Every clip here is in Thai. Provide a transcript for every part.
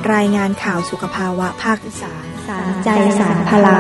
รายงานข่าวสุขภาวะภาคอีสานสารใจสารพลัง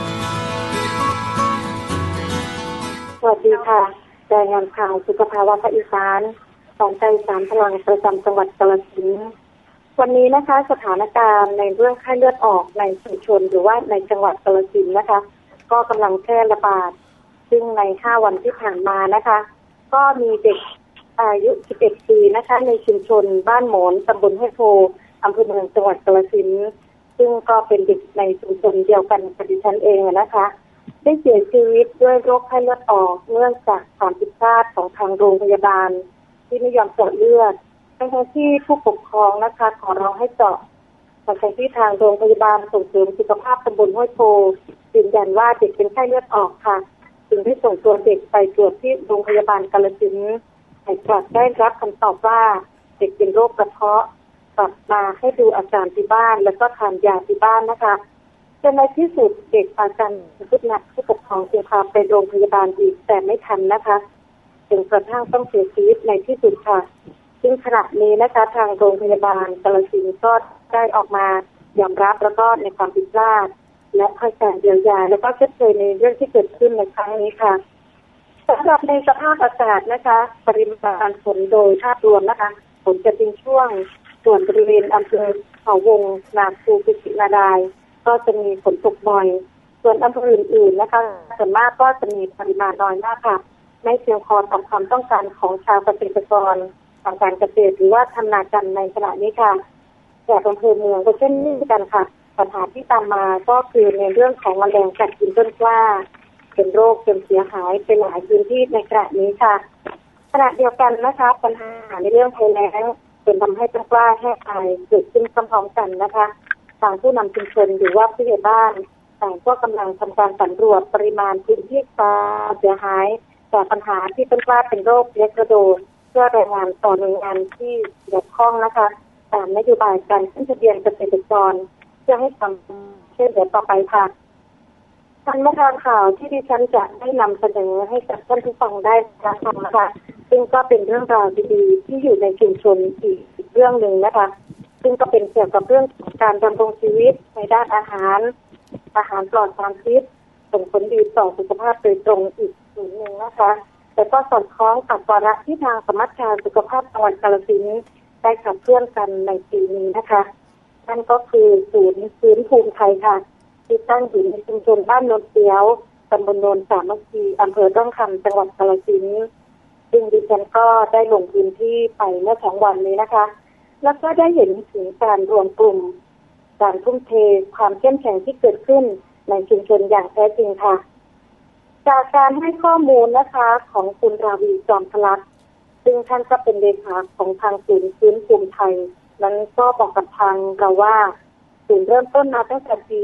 สวัสดีค่ะรายงานข่าวสุขภาวะภาคอีสานสารใจสารพลังประจำจังหวัดกาฬสินธุ์วันนี้นะคะสถานการณ์ในเรื่องไข้เลือดออกในชุมชนหรือว่าในจังหวัดกาฬสินธุ์นะคะก็กำลังแพร่ระบาดซึ่งใน5 วันที่ผ่านมานะคะก็มีเด็กอายุ11 ปีนะคะในชุมชนบ้านโหมนตำบลห้วยโพอำเภอเมืองจังหวัดกาฬสินธุ์ซึ่งก็เป็นเด็กในชุมชนเดียวกันกับดิฉันเองนะคะได้เสียชีวิตด้วยโรคไข้เลือดออกเนื่องจากความผิดพลาดของทางโรงพยาบาลที่ไม่ยอมเจาะเลือดทั้งที่ผู้ปกครองนะคะขอร้องให้เจาะแต่ที่ทางโรงพยาบาลส่งเสริมสุขภาพตำบลห้วยโพยืนยันว่าเด็กเป็นไข้เลือดออกค่ะจึงได้ส่งตัวเด็กไปตรวจที่โรงพยาบาลกาฬสินธุ์แต่กลับได้รับคำตอบว่าเด็กเป็นโรคกระเพาะกลับมาให้ดูอาการที่บ้านแล้วก็ทานยาที่บ้านนะคะจนในที่สุดเด็กอาการสุดหนักผู้ปกครองจึงพาไปโรงพยาบาลอีกแต่ไม่ทันนะคะจนกระทั่งต้องเสียชีวิตในที่สุดค่ะซึ่งขณะนี้นะคะทางโรงพยาบาลกาฬสินธุ์ก็ได้ออกมายอมรับแล้วก็ในความผิดพลาดและให้การเยียวยาแล้วก็ชดเชยในเรื่องที่เกิดขึ้นในครั้งนี้ค่ะสำหรับในสภาพอากาศนะคะปริมาณฝนโดยภาพรวมนะคะฝนจะเป็นช่วงส่วนบริเวณอำเภอเขาวงนาคูกุชินารายก็จะมีฝนตกบ่อยส่วนอำเภออื่นๆนะคะส่วนมากก็จะมีปริมาณน้อยมากค่ะไม่เพียงพอต่อความต้องการของชาวเกษตรกรทางการเกษตรหรือว่าทำนากันในขณะนี้ค่ะแต่อำเภอเมืองก็เช่นนี้กันค่ะปัญหาที่ตามมาก็คือในเรื่องของแมลงกัดกินต้นกล้าเป็นโรคจนเสียหายไปหลายพื้นที่ในขณะนี้ค่ะขณะเดียวกันนะคะปัญหาในเรื่องภัยแล้งเป็นทำให้ต้นกล้าแห้งตายเกิดขึ้นพร้อมๆกันนะคะทางผู้นำชุมชนหรือว่าผู้ใหญ่บ้านต่างก็กำลังทำการสำรวจปริมาณพื้นที่ความเสียหายจากปัญหาที่ต้นกล้าเป็นโรคเล็กกระโดดเพื่อรายงานต่อหน่วยงานที่เกี่ยวข้องนะคะตามนโยบายการขึ้นทะเบียนเกษตรกรเพื่อให้ทำช่วยเหลือต่อไปค่ะทางทางข่าวที่ดิฉันจะได้นำเสนอให้กับท่านผู้ฟังได้รับฟังนะคะซึ่งก็เป็นเรื่องราวดีๆที่อยู่ในชุมชนอีกเรื่องหนึ่งนะคะซึ่งก็เป็นเกี่ยวกับเรื่องของการดำรงชีวิตในด้านอาหารปลอดสารพิษส่งผลดีต่อสุขภาพโดยตรงอีกส่วนหนึ่งนะคะแต่ก็สอดคล้องกับวาระที่ทางสำนักงานสุขภาพจังหวัดกาฬสินธุ์ได้ขับเคลื่อนกันในปีนี้นะคะนั่นก็คือศูนย์ฟื้นภูมิไทยค่ะที่ตั้งอยู่ในชุมชนบ้านโนนเสียวตำบลโนนสามัคคีอำเภอร่องคำจังหวัดกาฬสินธุ์ซึ่งดิฉันก็ได้ลงพื้นที่ไปเมื่อ2 วันนี้นะคะแล้วก็ได้เห็นถึงการรวมกลุ่มการทุ่มเทความเข้มแข็งที่เกิดขึ้นในชุมชนอย่างแท้จริงค่ะจากการให้ข้อมูลนะคะของคุณราวีจอมพลักษณ์ซึ่งท่านก็เป็นเลขาของทางศูนย์ฟื้นภูมิไทยนั้นก็บอกกับทางเราว่าศูนย์เริ่มต้นมาตั้งแต่ปี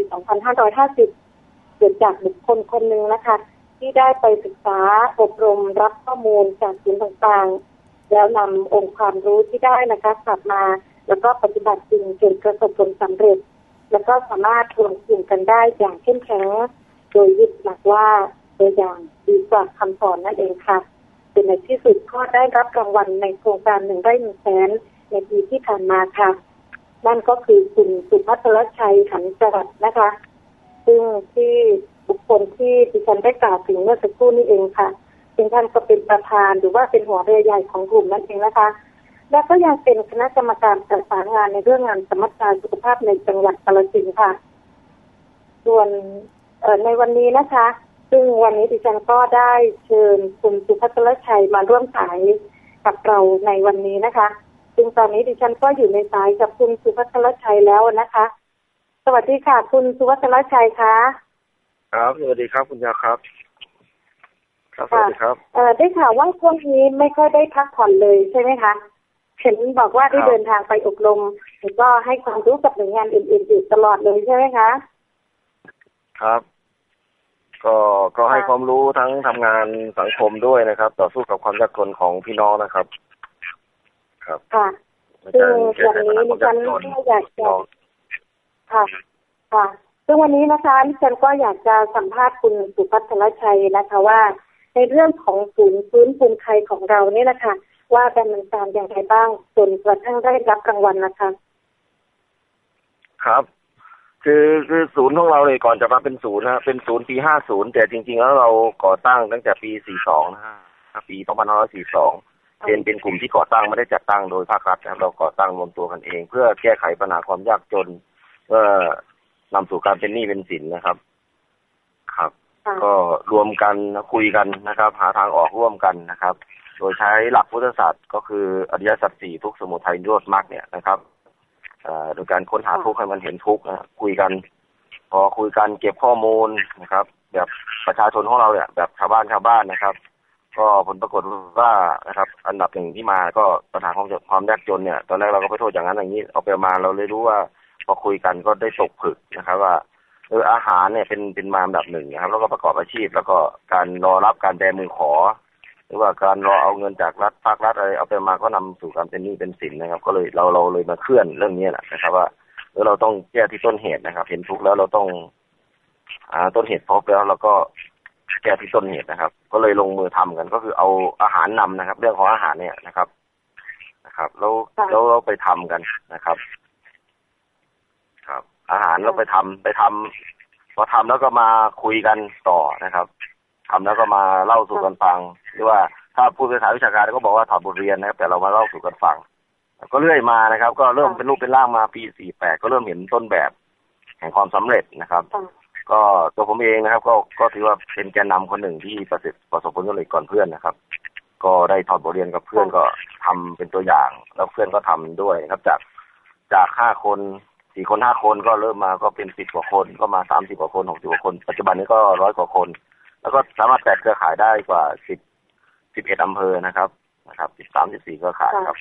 2550 เกิดจากบุคคลคนหนึ่งนะคะที่ได้ไปศึกษาอบรมรับข้อมูลจากศูนย์ต่างๆแล้วนำองค์ความรู้ที่ได้นะคะกลับมาแล้วก็ปฏิบัติจริงจนประสบผลสำเร็จแล้วก็สามารถรวมกลุ่มกันได้อย่างเข้มแข็งโดยยึดหลักว่าตัวอย่างดีกว่าคำสอนนั่นเองค่ะเป็นในที่สุดก็ได้รับรางวัลในโครงการ1 ไร่ 1 แสนในปีที่ผ่านมาค่ะนั่นก็คือคุณสุภัทรชัยขันจรัสนะคะซึ่งที่บุคคลที่ดิฉันได้กล่าวถึงเมื่อสักครู่นี้เองค่ะซึ่งท่านก็เป็นประธานหรือว่าเป็นหัวเรือใหญ่ของกลุ่มนั่นเองนะคะและก็ยังเป็นคณะกรรมการประสานงานในเรื่องงานสมัชชาสุขภาพในจังหวัดกาฬสินธุ์ค่ะส่วนในวันนี้นะคะซึ่งวันนี้ดิฉันก็ได้เชิญคุณสุภัทรชัยมาร่วมสายกับเราในวันนี้นะคะซึ่งตอนนี้ดิฉันก็อยู่ในสายกับคุณสุภัทรชัยแล้วนะคะสวัสดีค่ะคุณสุภัทรชัยคะครับสวัสดีครับคุณยาครับครับสวัสดีครับได้ข่าวว่าช่วงนี้ไม่ค่อยได้พักผ่อนเลยใช่ไหมคะเห็นบอกว่าได้เดินทางไปอบรมแล้วก็ให้ความรู้กับหน่วยงานอื่นๆอยู่ตลอดเลยใช่ไหมคะครับก็ให้ความรู้ทั้งทำงานสังคมด้วยนะครับต่อสู้กับความยากจนของพี่น้องนะครับครับค่ะซึ่งวันนี้ดิฉันก็อยากจะค่ะซึ่งวันนี้นะคะดิฉันก็อยากจะสัมภาษณ์คุณสุภัทรชัยนะคะว่าในเรื่องของศูนย์ฟื้นภูมิไทยของเราเนี่ยนะคะว่าดำเนินการอย่างไรบ้างจนกระทั่งได้รับรางวัลนะคะครับคือศูนย์ของเราเลยก่อนจะมาเป็นศูนย์นะเป็นศูนย์ปี50แต่จริงๆแล้วเราก่อตั้งตั้งแต่ปี42นะปี2542เป็นกลุ่มที่ก่อตั้งไม่ได้จัดตั้งโดยภาครัฐนะครับเราก่อตั้งรวมตัวกันเองเพื่อแก้ไขปัญหาความยากจนเพื่อนำสู่การเป็นหนี้เป็นสินนะครับครับก็รวมกันคุยกันนะครับหาทางออกร่วมกันนะครับโดยใช้หลักพุทธศาสตร์ก็คืออริยสัจ4ทุกข์สมุทัยนิโรธมรรคเนี่ยนะครับโดยการค้นหาทุกข์ให้มันเห็นทุกข์นะคุยกันพอคุยกันเก็บข้อมูลนะครับแบบประชาชนของเราเนี่ยแบบชาวบ้านนะครับก็ผลปรากฏว่านะครับอันดับหนึ่งที่มาก็ปัญหาของความยากจนเนี่ยตอนแรกเราก็ไปโทษอย่างนั้นอย่างนี้เอาไปมาเราเลยรู้ว่าพอคุยกันก็ได้ตกผลึกนะครับว่าอาหารเนี่ยเป็นมาอันดับหนึ่งนะครับแล้วก็ประกอบอาชีพแล้วก็การรอรับการแบมือขอหรือว่าการรอเอาเงินจากรัฐภาครัฐอะไรเอาไปมาก็นำสู่การเป็นหนี้เป็นสินนะครับก็เลยเราเลยมาเคลื่อนเรื่องนี้แหละนะครับว่าเราต้องแก้ที่ต้นเหตุนะครับเห็นทุกข์แล้วเราต้องต้นเหตุพบแล้วเราก็แก้ที่ต้นเหตุนะครับก็เลยลงมือทำกันก็คือเอาอาหารนำนะครับเรื่องของอาหารเนี่ยนะครับแล้วเราไปทำกันนะครับครับอาหารเราไปทำพอทำแล้วก็มาคุยกันต่อนะครับทำแล้วก็มาเล่าสู่กันฟังหรือว่าถ้าพูดภาษาวิชาการก็บอกว่าถอดบทเรียนนะครับแต่เรามาเล่าสู่กันฟังก็เรื่อยมานะครับก็เริ่มเป็นรูปเป็นร่างมาปี48ก็เริ่มเห็นต้นแบบแห่งความสำเร็จนะครับก็ตัวผมเองนะครับก็ถือว่าเป็นแกนนำคนหนึ่งที่ประสบผลสำเร็จก่อนเพื่อนนะครับก็ได้ถอดบทเรียนกับเพื่อนก็ทำเป็นตัวอย่างแล้วเพื่อนก็ทำด้วยครับจาก5 คน4 คน 5 คนก็เริ่มมาก็เป็น10 กว่าคนก็มา30 กว่าคน60 กว่าคนปัจจุบันนี้ก็100 กว่าคนแล้วก็สามารถแตกเครือข่ายได้กว่า11 อำเภอนะครับ13-14 เครือข่ายครับ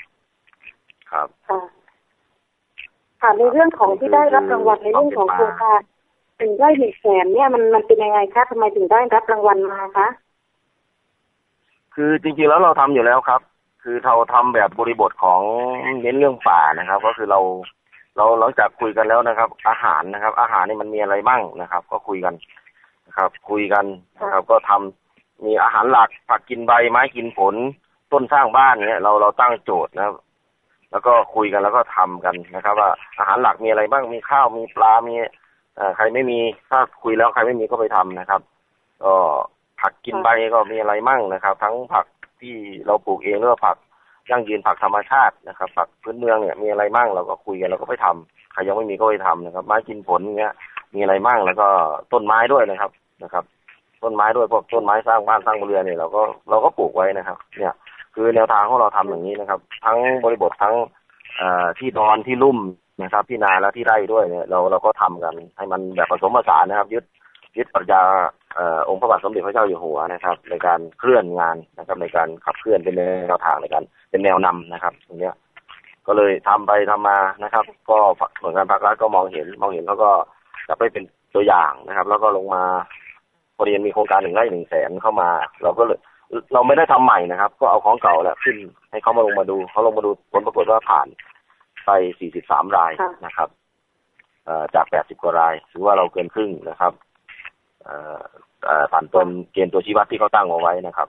ค่ะในเรื่องของที่ได้รับรางวัลในเรื่องของโครงการเป็นได้100,000เนี่ยมันเป็นยังไงคะทำไมถึงได้รับรางวัลมาคะคือจริงๆแล้วเราทำอยู่แล้วครับคือเราทำแบบบริบทของเน้นเรื่องป่านะครับก็คือเราหลังจากคุยกันแล้วนะครับอาหารนี่มันมีอะไรบ้างนะครับก็คุยกันนะครับนะครับก็ทำมีอาหารหลักผักกินใบไม้กินผลต้นสร้างบ้านเนี่ยเราตั้งโจทย์นะครับแล้วก็คุยกันแล้วก็ทำกันนะครับว่าอาหารหลักมีอะไรบ้างมีข้าวมีปลามีใครไม่มีถ้าคุยแล้วใครไม่มีก็ไปทำนะครับก็ผักกินใบก็มีอะไรมั่งนะครับทั้งผักที่เราปลูกเองหรือว่าผักยั่งยืนผักธรรมชาตินะครับผักพื้นเมืองเนี่ยมีอะไรมั่งเราก็คุยกันเราก็ไปทำใครยังไม่มีก็ไปทำนะครับไม้กินผลเงี้ยมีอะไรมั่งแล้วก็ต้นไม้ด้วยนะครับต้นไม้ด้วยพวกต้นไม้สร้างบ้านสร้างเรือนเนี่ยเราก็ปลูกไว้นะครับเนี่ยคือแนวทางของเราทำอย่างนี้นะครับทั้งบริบททั้งที่นอนที่ลุ่มนะครับที่นาและที่ไร่ด้วยเนี่ยเราก็ทำกันให้มันแบบผสมผสานนะครับยึดปรัชญาองค์พระบาทสมเด็จพระเจ้าอยู่หัวนะครับในการเคลื่อนงานนะครับในการขับเคลื่อนเป็นแนวทางในการเป็นแนวนำนะครับตรงนี้ก็เลยทำไปทำมานะครับก็หน่วยงานภาครัฐก็มองเห็นเขาก็จะไปเป็นตัวอย่างนะครับแล้วก็ลงมาพอดีมีโครงการ1 ไร่ 1 แสนเข้ามาเราไม่ได้ทำใหม่นะครับก็เอาของเก่าแหละขึ้นให้เขามาลงมาดูผลปรากฏว่าผ่านไป43 รายนะครับจาก80 กว่ารายถือว่าเราเกินครึ่งนะครับผ่านเกณฑ์ตัวชี้วัดที่เขาตั้งเอาไว้นะครับ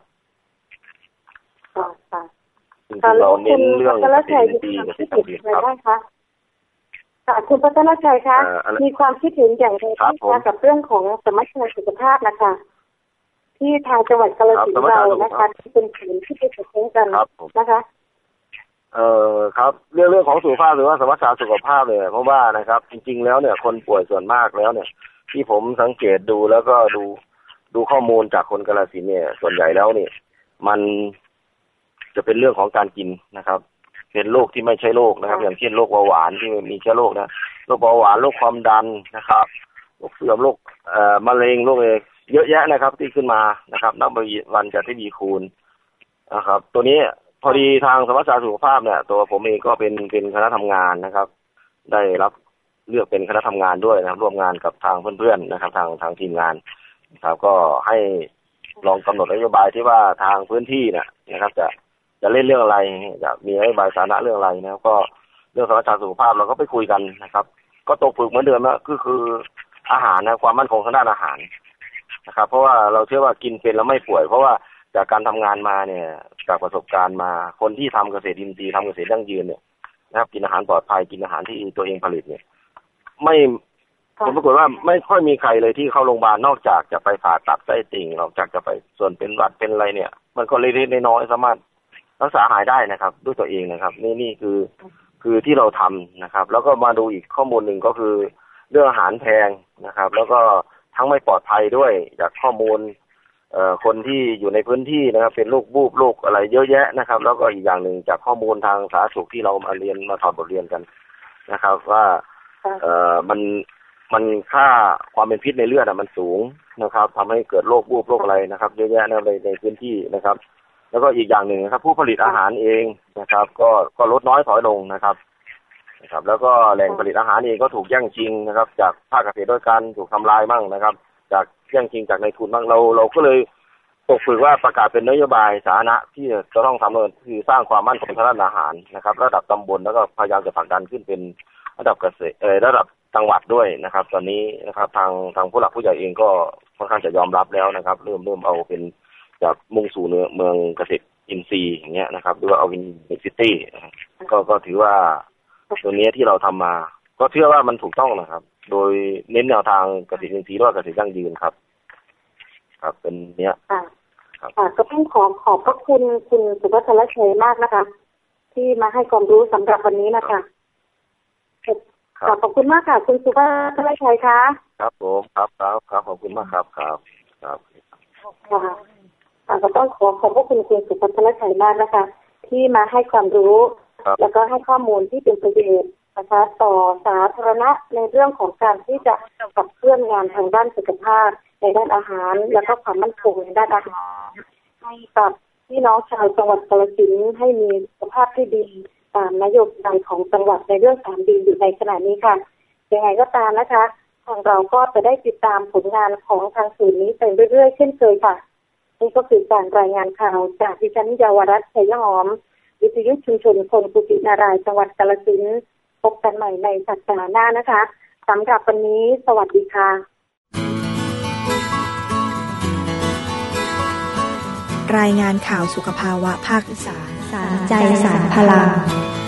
ซึ่งเราเน้นเรื่องเกษตรอินทรีย์กับเกษตรกรรมครับคุณพัฒนชัยคะมีความคิดเห็นอย่างไรกับเรื่องของสมัชชาสุขภาพนะคะที่ทางจังหวัดกาฬสินธุ์เรานะคะที่เป็นศูนย์ที่ไปจัดตั้งกันนะคะครับเรื่องของสุขภาพหรือว่าสมัชชาสุขภาพเลยเพราะว่านะครับจริงๆแล้วเนี่ยคนป่วยส่วนมากแล้วเนี่ยที่ผมสังเกตดูแล้วก็ดูข้อมูลจากคนกาฬสินธุ์เนี่ยส่วนใหญ่แล้วนี่มันจะเป็นเรื่องของการกินนะครับเป็นโรคที่ไม่ใช่โรคนะครับอย่างเช่นโรคเบาหวานที่มีเชื้อโรคนะโรคเบาหวานโรคความดันนะครับโรคเสื่อมโรคมะเร็งโรคเยอะแยะนะครับที่ขึ้นมานะครับนับวันจะที่มีคูณนะครับตัวนี้พอดีทางสมัชชาสุขภาพเนี่ยตัวผมเองก็เป็นคณะทำงานนะครับได้รับเลือกเป็นคณะทำงานด้วยนะครับร่วมงานกับทางเพื่อนๆนะครับทางทีมงานนะครับก็ให้ลองกำหนดนโยบายที่ว่าทางพื้นที่นะครับจะเล่นเรื่องอะไรจะมีนโยบายสาระเรื่องอะไรนะครับก็เรื่องสมัชชาสุขภาพเราก็ไปคุยกันนะครับก็ตกผลึกเหมือนเดิมนะคืออาหารนะความมั่นคงทางด้านอาหารนะครับเพราะว่าเราเชื่อว่ากินเป็นแล้วไม่ป่วยเพราะว่าจากการทำงานมาเนี่ยจากประสบการณ์มาคนที่ทำเกษตรอินทรีย์ทำเกษตรยั่งยืนเนี่ยนะครับกินอาหารปลอดภัยกินอาหารที่ตัวเองผลิตเนี่ยไม่ผมปรากฏว่าไม่ค่อยมีใครเลยที่เข้าโรงพยาบาลนอกจากจะไปผ่าตัดไส้ติ่งนอกจากจะไปส่วนเป็นหวัดเป็นอะไรเนี่ยมันก็เล็กๆน้อยๆสามารถรักษาหายได้นะครับด้วยตัวเองนะครับนี่คือที่เราทำนะครับแล้วก็มาดูอีกข้อมูลหนึ่งก็คือเรื่องอาหารแพงนะครับแล้วก็ทั้งไม่ปลอดภัยด้วยจากข้อมูลคนที่อยู่ในพื้นที่นะครับเป็นโรคบูบโรคอะไรเยอะแยะนะครับแล้วก็อีกอย่างหนึ่งจากข้อมูลทางสาธารณสุขที่เรามาเรียนมาถอดบทเรียนกันนะครับว่ามันค่าความเป็นพิษในเลือดมันสูงนะครับทำให้เกิดโรคบูบโรคอะไรนะครับเยอะแยะในพื้นที่นะครับแล้วก็อีกอย่างหนึ่งนะครับผู้ผลิตอาหารเองนะครับก็ลดน้อยถอยลงนะครับแล้วก็แหล่งผลิตอาหารเองก็ถูกแย่งชิงนะครับจากภาคเกษตรด้วยกันถูกทำลายมั่งนะครับจากแย่งชิงจากในทุนบ้างเราก็เลยตกฝึกว่าประกาศเป็นนโยบายสาธารณะที่จะต้องทำคือสร้างความมั่นคงทางด้านอาหารนะครับระดับตำบลแล้วก็พยายามจะผลักดันขึ้นเป็นระดับเกษตรระดับจังหวัดด้วยนะครับตอนนี้นะครับทางผู้หลักผู้ใหญ่เองก็ค่อนข้างจะยอมรับแล้วนะครับเริ่มเอาเป็นจากมุ่งสู่เมืองเกษตรอินทรีย์อย่างเงี้ยนะครับหรือว่าเอาเป็นซิตี้ก็ถือว่าตัวนี้ที่เราทำมาก็เชื่อว่ามันถูกต้องนะครับโดยเน้นแนวทางเกษตรอินทรีย์หรือว่าเกษตรยั่งยืนครับเป็นเนี้ยก็ต้องขอบพระคุณคุณสุภัทรชัยมากนะคะที่มาให้ความรู้สำหรับวันนี้นะคะขอบคุณมากค่ะคุณสุภัทรชัยคะครับผมครับขอบคุณมากครับก็ต้องขอบพระคุณคุณสุภัทรชัยมากนะคะที่มาให้ความรู้แล้วก็ให้ข้อมูลที่เป็นประโยชน์นะคะต่อสาธารณะในเรื่องของการที่จะขับเคลื่อนงานทางด้านสุขภาพในด้านอาหารแล้วก็ความมั่นคงในด้านอาหารให้กับพี่น้องชาวจังหวัดกาฬสินธุ์ให้มีสุขภาพที่ดีตามนโยบายของจังหวัดในเรื่อง3ดีอยู่ในขณะนี้ค่ะยังไงก็ตามนะคะทางเราก็จะได้ติดตามผลงานของทางศูนย์นี้ไปเรื่อยๆเช่นเคยค่ะนี่ก็คือการรายงานข่าวจากดิฉันเยาวรัตน์ ชัยหอมวิทยุชุมชนคนกุฏินารายณ์จังหวัดกาฬสินธุ์พบกันใหม่ในสัปดาห์หน้านะคะสำหรับวันนี้สวัสดีค่ะรายงานข่าวสุขภาวะภาคอีสานสารใจสารพลัง